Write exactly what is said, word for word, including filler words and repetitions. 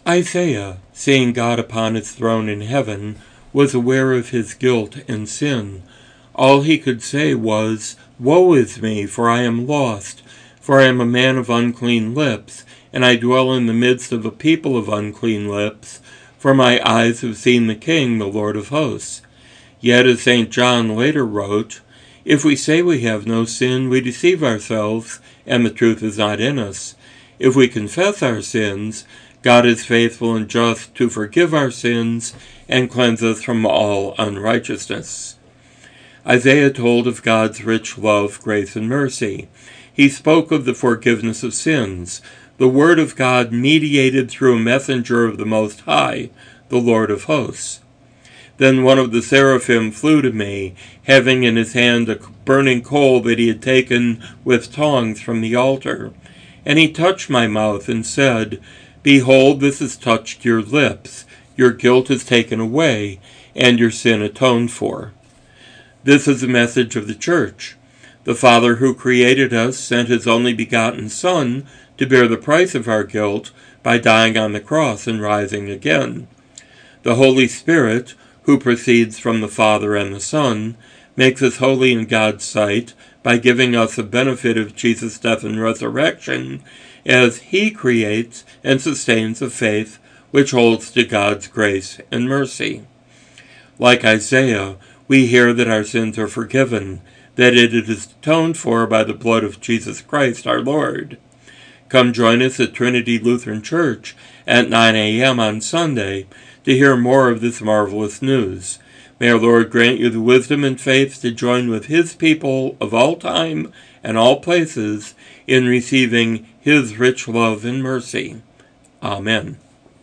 Isaiah, seeing God upon his throne in heaven, was aware of his guilt and sin. All he could say was, "Woe is me, for I am lost, for I am a man of unclean lips, and I dwell in the midst of a people of unclean lips, for my eyes have seen the King, the Lord of hosts." Yet, as Saint John later wrote, "If we say we have no sin, we deceive ourselves, and the truth is not in us. If we confess our sins, God is faithful and just to forgive our sins and cleanse us from all unrighteousness." Isaiah told of God's rich love, grace, and mercy. He spoke of the forgiveness of sins, the Word of God mediated through a messenger of the Most High, the Lord of hosts. Then one of the seraphim flew to me, having in his hand a burning coal that he had taken with tongs from the altar. And he touched my mouth and said, "Behold, this has touched your lips. Your guilt is taken away, and your sin atoned for." This is the message of the Church. The Father who created us sent his only begotten Son to bear the price of our guilt by dying on the cross and rising again. The Holy Spirit, who proceeds from the Father and the Son, makes us holy in God's sight by giving us the benefit of Jesus' death and resurrection, as he creates and sustains a faith which holds to God's grace and mercy. Like Isaiah, we hear that our sins are forgiven, that it is atoned for by the blood of Jesus Christ our Lord. Come join us at Trinity Lutheran Church at nine a.m. on Sunday to hear more of this marvelous news. May our Lord grant you the wisdom and faith to join with his people of all time and all places in receiving his rich love and mercy. Amen.